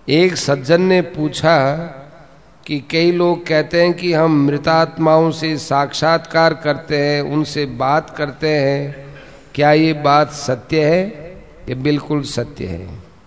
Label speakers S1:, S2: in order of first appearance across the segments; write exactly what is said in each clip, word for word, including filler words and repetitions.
S1: एक सज्जन ने पूछा कि कई लोग कहते हैं कि हम मृतात्माओं से साक्षात्कार करते हैं, उनसे बात करते हैं, क्या ये बात सत्य है? ये बिल्कुल सत्य है।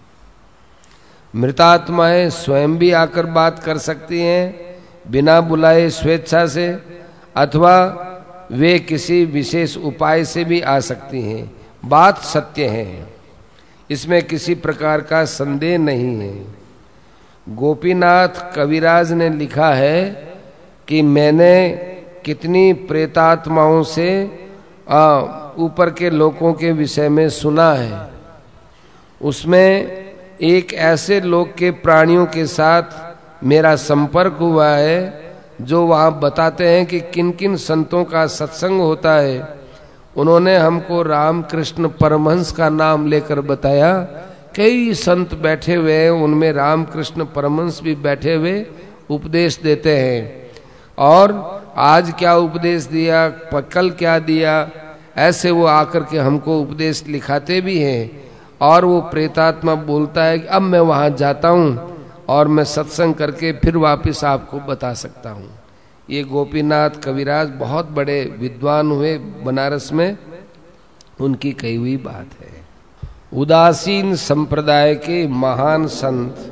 S1: मृतात्माएं स्वयं भी आकर बात कर सकती हैं बिना बुलाए स्वेच्छा से, अथवा वे किसी विशेष उपाय से भी आ सकती हैं। बात सत्य है, इसमें किसी प्रकार का संदेह नहीं है। गोपीनाथ कविराज ने लिखा है कि मैंने कितनी प्रेतात्माओं से ऊपर के लोगों के विषय में सुना है। उसमें एक ऐसे लोक के प्राणियों के साथ मेरा संपर्क हुआ है जो वहाँ बताते हैं कि किन किन संतों का सत्संग होता है। उन्होंने हमको रामकृष्ण परमहंस का नाम लेकर बताया। कई संत बैठे हुए हैं, उनमें रामकृष्ण परमहंस भी बैठे हुए उपदेश देते हैं, और आज क्या उपदेश दिया, कल क्या दिया, ऐसे वो आकर के हमको उपदेश लिखाते भी हैं। और वो प्रेतात्मा बोलता है कि अब मैं वहाँ जाता हूँ और मैं सत्संग करके फिर वापस आपको बता सकता हूँ। ये गोपीनाथ कविराज बहुत बड़े विद्वान हुए बनारस में, उनकी कही हुई बात है। उदासीन संप्रदाय के महान संत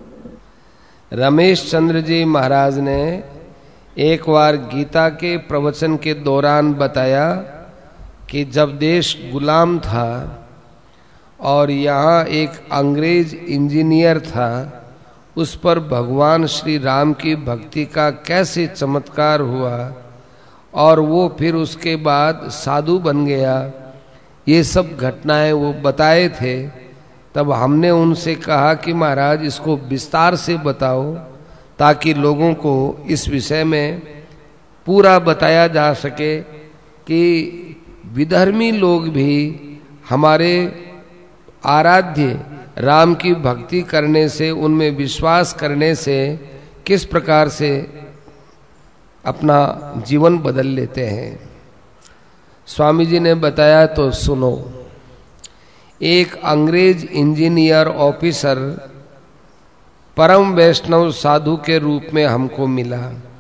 S1: रमेश चंद्र जी महाराज ने एक बार गीता के प्रवचन के दौरान बताया कि जब देश गुलाम था और यहाँ एक अंग्रेज इंजीनियर था, उस पर भगवान श्री राम की भक्ति का कैसे चमत्कार हुआ और वो फिर उसके बाद साधु बन गया। ये सब घटनाएं वो बताए थे। तब हमने उनसे कहा कि महाराज इसको विस्तार से बताओ ताकि लोगों को इस विषय में पूरा बताया जा सके कि विधर्मी लोग भी हमारे आराध्य राम की भक्ति करने से, उनमें विश्वास करने से किस प्रकार से अपना जीवन बदल लेते हैं। स्वामी जी ने बताया तो सुनो। एक अंग्रेज इंजीनियर ऑफिसर परम वैष्णव साधु के रूप में हमको मिला।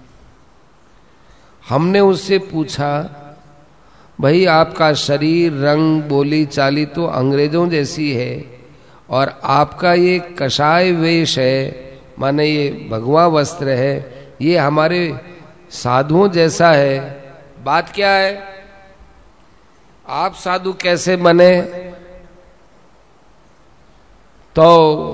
S1: हमने उससे पूछा, भाई आपका शरीर, रंग, बोली चाली तो अंग्रेजों जैसी है और आपका ये कषाय वेश है, माने ये भगवा वस्त्र है, ये हमारे साधुओं जैसा है। बात क्या है? आप साधु कैसे बने? तो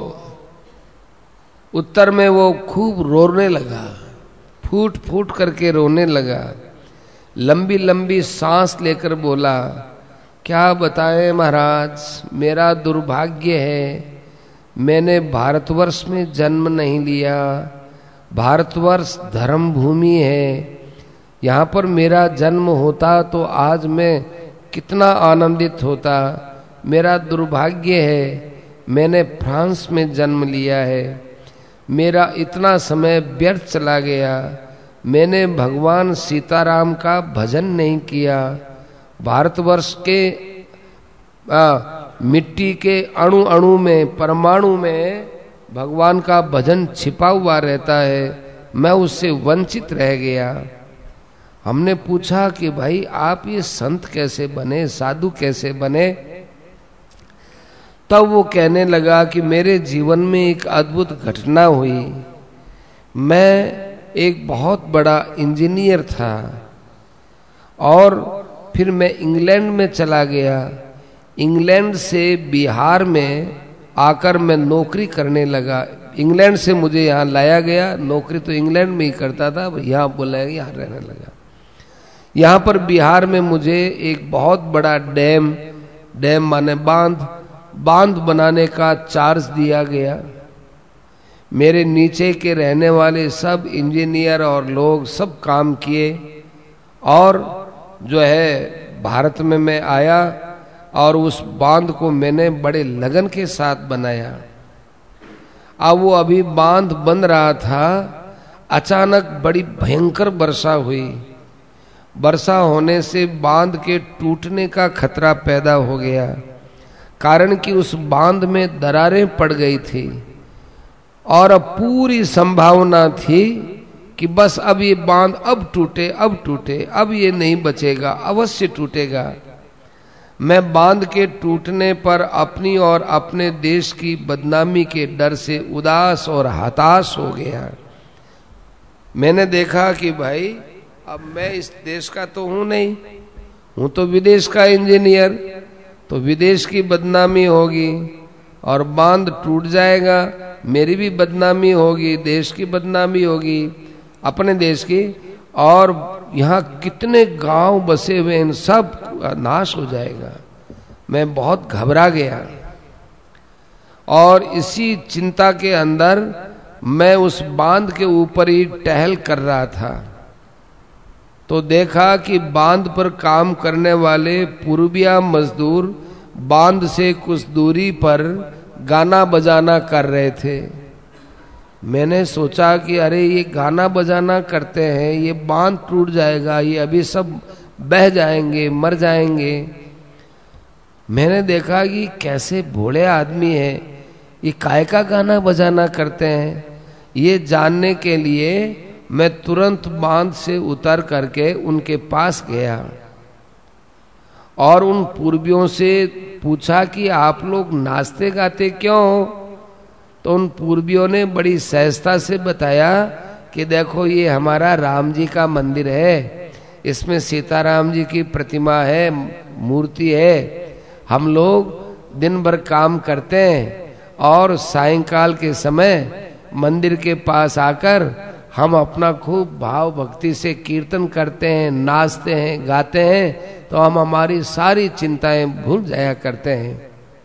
S1: उत्तर में वो खूब रोने लगा, फूट फूट करके रोने लगा, लंबी लंबी सांस लेकर बोला, क्या बताएं महाराज, मेरा दुर्भाग्य है, मैंने भारतवर्ष में जन्म नहीं लिया। भारतवर्ष धर्म भूमि है, यहाँ पर मेरा जन्म होता तो आज मैं कितना आनंदित होता। मेरा दुर्भाग्य है, मैंने फ्रांस में जन्म लिया है, मेरा इतना समय व्यर्थ चला गया, मैंने भगवान सीताराम का भजन नहीं किया। भारतवर्ष के आ, मिट्टी के अणु अणु में, परमाणु में भगवान का भजन छिपा हुआ रहता है, मैं उससे वंचित रह गया। हमने पूछा कि भाई आप ये संत कैसे बने, साधु कैसे बने? तब वो कहने लगा कि मेरे जीवन में एक अद्भुत घटना हुई। मैं एक बहुत बड़ा इंजीनियर था और फिर मैं इंग्लैंड में चला गया। इंग्लैंड से बिहार में आकर मैं नौकरी करने लगा। इंग्लैंड से मुझे यहाँ लाया गया, नौकरी तो इंग्लैंड में ही करता था, यहाँ बुलाया, यहाँ रहने लगा। यहाँ पर बिहार में मुझे एक बहुत बड़ा डैम, डैम माने बांध, बांध बनाने का चार्ज दिया गया। मेरे नीचे के रहने वाले सब इंजीनियर और लोग सब काम किए और जो है भारत में मैं आया और उस बांध को मैंने बड़े लगन के साथ बनाया। अब वो अभी बांध बन रहा था, अचानक बड़ी भयंकर वर्षा हुई। वर्षा होने से बांध के टूटने का खतरा पैदा हो गया, कारण कि उस बांध में दरारें पड़ गई थी। और अब पूरी संभावना थी कि बस अब ये बांध अब टूटे अब टूटे, अब ये नहीं बचेगा, अवश्य टूटेगा। मैं बांध के टूटने पर अपनी और अपने देश की बदनामी के डर से उदास और हताश हो गया। मैंने देखा कि भाई अब मैं इस देश का तो हूं नहीं, हूं तो विदेश का इंजीनियर, तो विदेश की बदनामी होगी और बांध टूट जाएगा, मेरी भी बदनामी होगी, देश की बदनामी होगी, अपने देश की, और यहाँ कितने गांव बसे हुए हैं सब नाश हो जाएगा। मैं बहुत घबरा गया और इसी चिंता के अंदर मैं उस बांध के ऊपर ही टहल कर रहा था, तो देखा कि बांध पर काम करने वाले पूर्विया मजदूर बांध से कुछ दूरी पर गाना बजाना कर रहे थे। मैंने सोचा कि अरे ये गाना बजाना करते हैं, ये बांध टूट जाएगा, ये अभी सब बह जाएंगे, मर जाएंगे। मैंने देखा कि कैसे भोले आदमी है, ये काय का गाना बजाना करते हैं। ये जानने के लिए मैं तुरंत बांध से उतर करके उनके पास गया और उन पूर्वियों से पूछा कि आप लोग नाचते गाते क्यों हो? तो उन पूर्वियों ने बड़ी सहजता से बताया कि देखो ये हमारा राम जी का मंदिर है, इसमें सीताराम जी की प्रतिमा है, मूर्ति है। हम लोग दिन भर काम करते हैं और सायंकाल के समय मंदिर के पास आकर हम अपना खूब भाव भक्ति से कीर्तन करते हैं, नाचते हैं, गाते हैं, तो हम हमारी सारी चिंताएं भूल जाया करते हैं।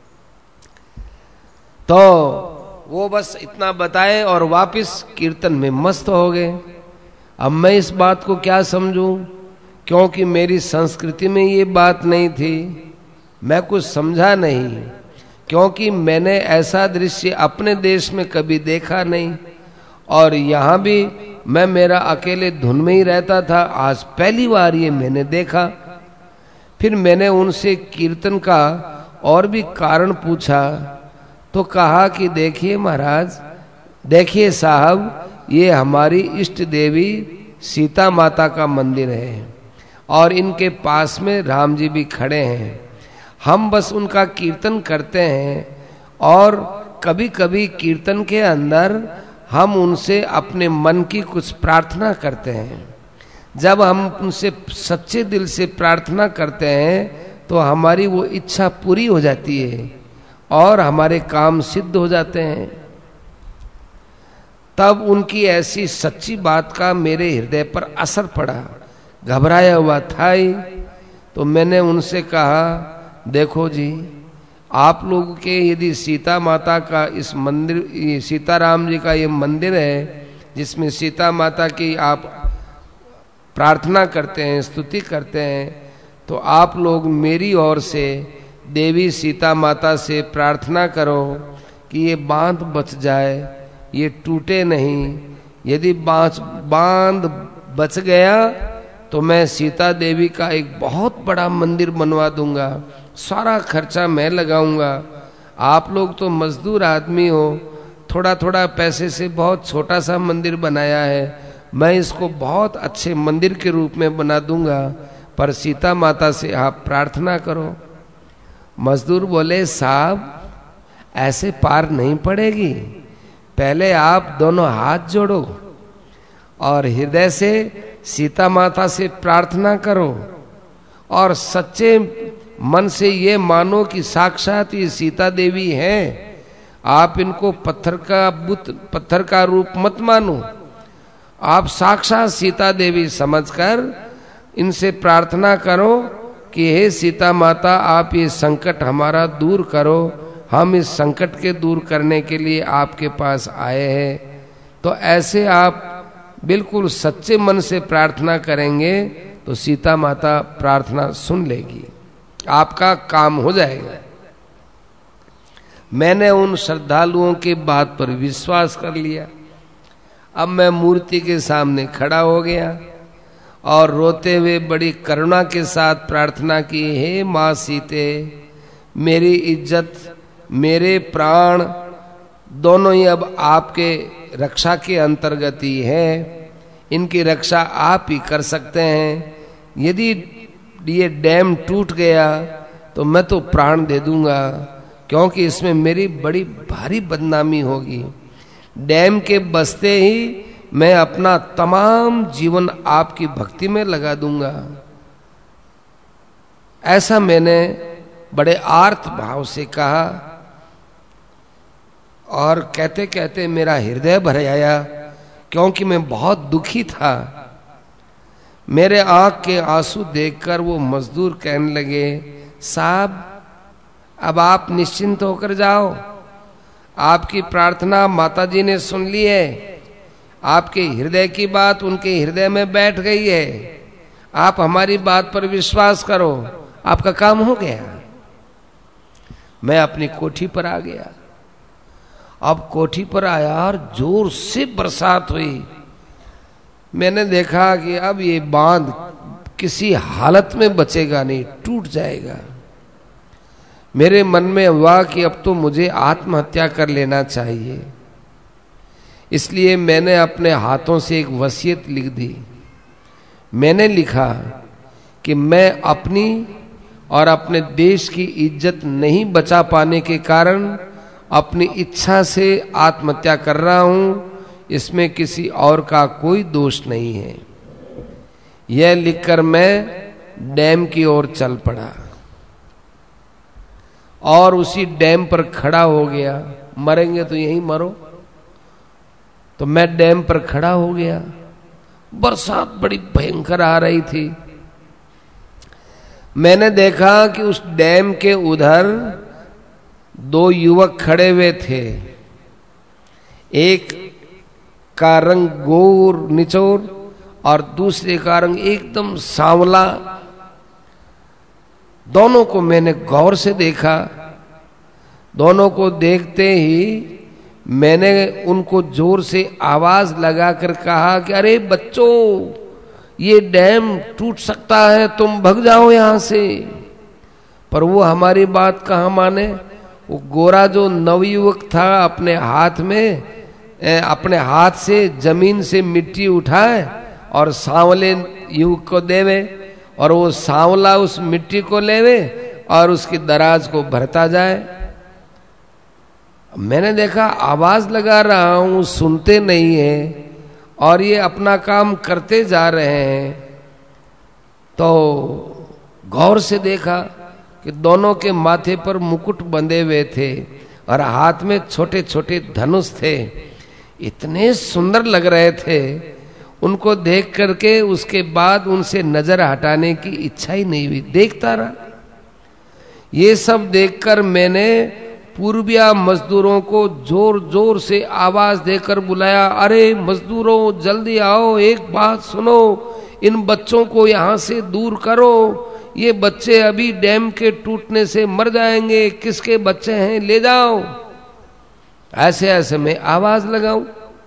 S1: तो वो बस इतना बताए और वापस कीर्तन में मस्त हो गए। अब मैं इस बात को क्या समझूं, क्योंकि मेरी संस्कृति में ये बात नहीं थी, मैं कुछ समझा नहीं, क्योंकि मैंने ऐसा दृश्य अपने देश में कभी देखा नहीं और यहाँ भी मैं मेरा अकेले धुन में ही रहता था, आज पहली बार ये मैंने देखा। फिर मैंने उनसे कीर्तन का और भी कारण पूछा तो कहा कि देखिए महाराज, देखिए साहब, ये हमारी इष्ट देवी सीता माता का मंदिर है और इनके पास में राम जी भी खड़े हैं। हम बस उनका कीर्तन करते हैं और कभी कभी कीर्तन के अंदर हम उनसे अपने मन की कुछ प्रार्थना करते हैं। जब हम उनसे सच्चे दिल से प्रार्थना करते हैं तो हमारी वो इच्छा पूरी हो जाती है और हमारे काम सिद्ध हो जाते हैं। तब उनकी ऐसी सच्ची बात का मेरे हृदय पर असर पड़ा, घबराया हुआ था ही। तो मैंने उनसे कहा, देखो जी, आप लोगों के यदि सीता माता का इस मंदिर, सीताराम जी का ये मंदिर है जिसमें सीता माता की आप प्रार्थना करते हैं, स्तुति करते हैं, तो आप लोग मेरी ओर से देवी सीता माता से प्रार्थना करो कि ये बांध बच जाए, ये टूटे नहीं। यदि बांध बांध बच गया तो मैं सीता देवी का एक बहुत बड़ा मंदिर बनवा दूंगा, सारा खर्चा मैं लगाऊंगा। आप लोग तो मजदूर आदमी हो, थोड़ा थोड़ा पैसे से बहुत छोटा सा मंदिर बनाया है, मैं इसको बहुत अच्छे मंदिर के रूप में बना दूंगा, पर सीता माता से आप प्रार्थना करो। मजदूर बोले, साहब ऐसे पार नहीं पड़ेगी, पहले आप दोनों हाथ जोड़ो और हृदय से सीता माता से प्रार्थना करो और सच्चे मन से ये मानो कि साक्षात ये सीता देवी है। आप इनको पत्थर का बुत पत्थर का रूप मत मानो, आप साक्षात सीता देवी समझकर इनसे प्रार्थना करो कि हे सीता माता, आप ये संकट हमारा दूर करो, हम इस संकट के दूर करने के लिए आपके पास आए हैं। तो ऐसे आप बिल्कुल सच्चे मन से प्रार्थना करेंगे तो सीता माता प्रार्थना सुन लेगी, आपका काम हो जाएगा। मैंने उन श्रद्धालुओं के बात पर विश्वास कर लिया। अब मैं मूर्ति के सामने खड़ा हो गया और रोते हुए बड़ी करुणा के साथ प्रार्थना की, हे माँ सीते, मेरी इज्जत, मेरे प्राण दोनों ही अब आपके रक्षा के अंतर्गत ही है, इनकी रक्षा आप ही कर सकते हैं। यदि ये डैम टूट गया तो मैं तो प्राण दे दूंगा, क्योंकि इसमें मेरी बड़ी भारी बदनामी होगी। डैम के बसते ही मैं अपना तमाम जीवन आपकी भक्ति में लगा दूंगा। ऐसा मैंने बड़े आर्त भाव से कहा, और कहते कहते मेरा हृदय भर आया, क्योंकि मैं बहुत दुखी था। मेरे आंख के आंसू देखकर वो मजदूर कहने लगे, साहब अब आप निश्चिंत होकर जाओ, आपकी प्रार्थना माताजी ने सुन ली है, आपके हृदय की बात उनके हृदय में बैठ गई है, आप हमारी बात पर विश्वास करो, आपका काम हो गया। मैं अपनी कोठी पर आ गया। अब कोठी पर आया और जोर से बरसात हुई। मैंने देखा कि अब ये बांध किसी हालत में बचेगा नहीं, टूट जाएगा। मेरे मन में हुआ कि अब तो मुझे आत्महत्या कर लेना चाहिए। इसलिए मैंने अपने हाथों से एक वसीयत लिख दी। मैंने लिखा कि मैं अपनी और अपने देश की इज्जत नहीं बचा पाने के कारण अपनी इच्छा से आत्महत्या कर रहा हूं, इसमें किसी और का कोई दोष नहीं है। यह लिखकर मैं डैम की ओर चल पड़ा और उसी डैम पर खड़ा हो गया। मरेंगे तो यहीं मरो। तो मैं डैम पर खड़ा हो गया। बरसात बड़ी भयंकर आ रही थी। मैंने देखा कि उस डैम के उधर दो युवक खड़े हुए थे। एक का रंग गोर निचोर और दूसरे का रंग एकदम सांवला। दोनों को मैंने गौर से देखा। दोनों को देखते ही मैंने उनको जोर से आवाज लगाकर कहा कि अरे बच्चों, ये डैम टूट सकता है, तुम भग जाओ यहां से। पर वो हमारी बात कहाँ माने। वो गोरा जो नवयुवक था अपने हाथ में अपने हाथ से जमीन से मिट्टी उठाए और सांवले युवक को देवे, और वो सांवला उस मिट्टी को लेवे और उसकी दराज को भरता जाए। मैंने देखा आवाज लगा रहा हूं, सुनते नहीं है और ये अपना काम करते जा रहे हैं। तो गौर से देखा कि दोनों के माथे पर मुकुट बंधे हुए थे और हाथ में छोटे छोटे धनुष थे। इतने सुंदर लग रहे थे। उनको देख करके उसके बाद उनसे नजर हटाने की इच्छा ही नहीं हुई, देखता रहा। ये सब देखकर मैंने पूर्विया मजदूरों को जोर जोर से आवाज देकर बुलाया, अरे मजदूरों जल्दी आओ, एक बात सुनो, इन बच्चों को यहाँ से दूर करो। ये बच्चे अभी डैम के टूटने से मर जाएंगे। किसके बच्चे हैं, ले जाओ। ऐसे ऐसे मैं आवाज लगाऊं।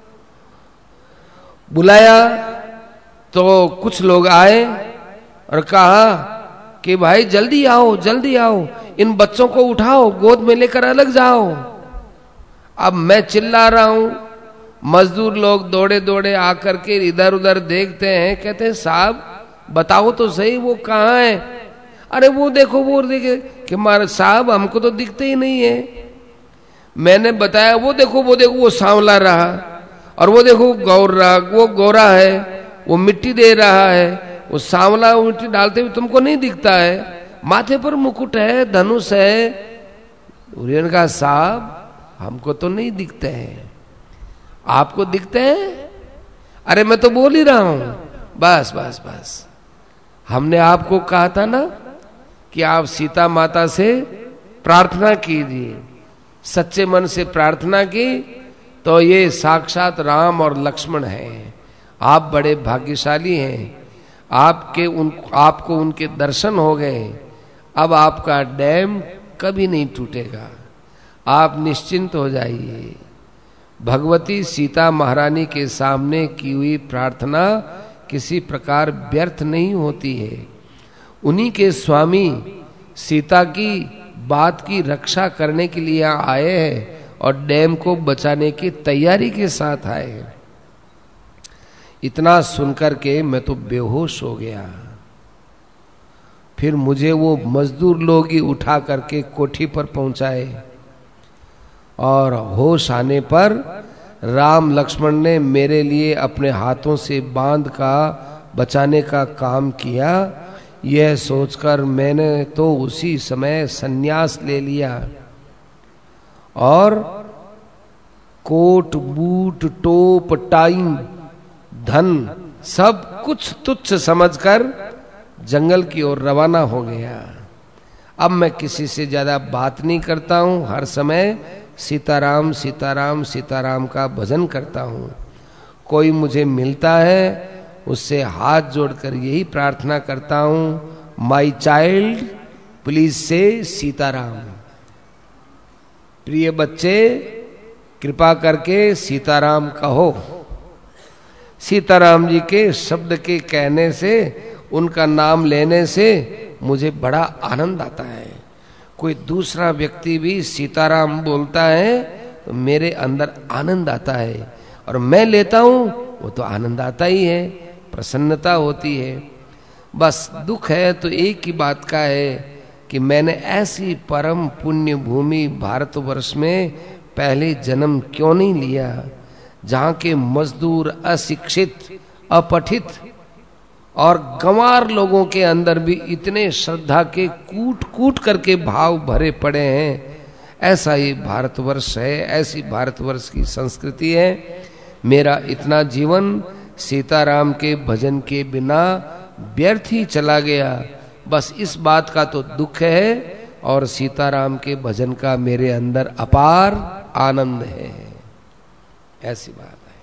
S1: बुलाया तो कुछ लोग आए और कहा कि भाई जल्दी आओ, जल्दी आओ, इन बच्चों को उठाओ, गोद में लेकर अलग जाओ। अब मैं चिल्ला रहा हूं। मजदूर लोग दौड़े दौड़े आकर के इधर उधर देखते हैं, कहते हैं साहब बताओ तो सही वो कहाँ है। अरे वो देखो वो देखे कि मारे साहब हमको तो दिखते ही नहीं है। मैंने बताया वो देखो वो देखो वो सांवला रहा, और वो देखो गौर रहा, वो गोरा है, वो मिट्टी दे रहा है, वो सांवला मिट्टी डालते हुए तुमको नहीं दिखता है, माथे पर मुकुट है, धनुष है। उन्होंने कहा साहब हमको तो नहीं दिखते हैं, आपको दिखते हैं। अरे मैं तो बोल ही रहा हूं। बस बस बस हमने आपको कहा था ना कि आप सीता माता से प्रार्थना कीजिए। सच्चे मन से प्रार्थना की तो ये साक्षात राम और लक्ष्मण हैं। आप बड़े भाग्यशाली हैं। आपके उन आपको उनके दर्शन हो गए। अब आपका डैम कभी नहीं टूटेगा, आप निश्चिंत हो जाइए। भगवती सीता महारानी के सामने की हुई प्रार्थना किसी प्रकार व्यर्थ नहीं होती है। उन्हीं के स्वामी सीता की बात की रक्षा करने के लिए आए हैं और डैम को बचाने की तैयारी के साथ आए। इतना सुनकर के मैं तो बेहोश हो गया। फिर मुझे वो मजदूर लोग ही उठा करके कोठी पर पहुंचाए और होश आने पर राम लक्ष्मण ने मेरे लिए अपने हाथों से बांध का बचाने का काम किया। यह सोचकर मैंने तो उसी समय संन्यास ले लिया और कोट बूट टोप टाइम धन सब कुछ तुच्छ समझकर जंगल की ओर रवाना हो गया। अब मैं किसी से ज्यादा बात नहीं करता हूँ, हर समय सीताराम सीताराम सीताराम का भजन करता हूँ। कोई मुझे मिलता है उससे हाथ जोड़कर यही प्रार्थना करता हूँ, माई चाइल्ड प्लीज से सीताराम। प्रिय बच्चे कृपा करके सीताराम कहो। सीताराम जी के शब्द के कहने से, उनका नाम लेने से मुझे बड़ा आनंद आता है। कोई दूसरा व्यक्ति भी सीताराम बोलता है तो मेरे अंदर आनंद आता है, और मैं लेता हूं वो तो आनंद आता ही है, प्रसन्नता होती है। बस दुख है तो एक ही बात का है कि मैंने ऐसी परम पुण्य भूमि भारतवर्ष में पहले जन्म क्यों नहीं लिया, जहां के मजदूर अशिक्षित अपठित और गंवार लोगों के अंदर भी इतने श्रद्धा के कूट कूट करके भाव भरे पड़े हैं। ऐसा ही भारतवर्ष है, ऐसी भारतवर्ष की संस्कृति है। मेरा इतना जीवन सीताराम के भजन के बिना व्यर्थ ही चला गया। बस इस बात का तो दुख है, और सीताराम के भजन का मेरे अंदर अपार आनंद है। ऐसी बात है।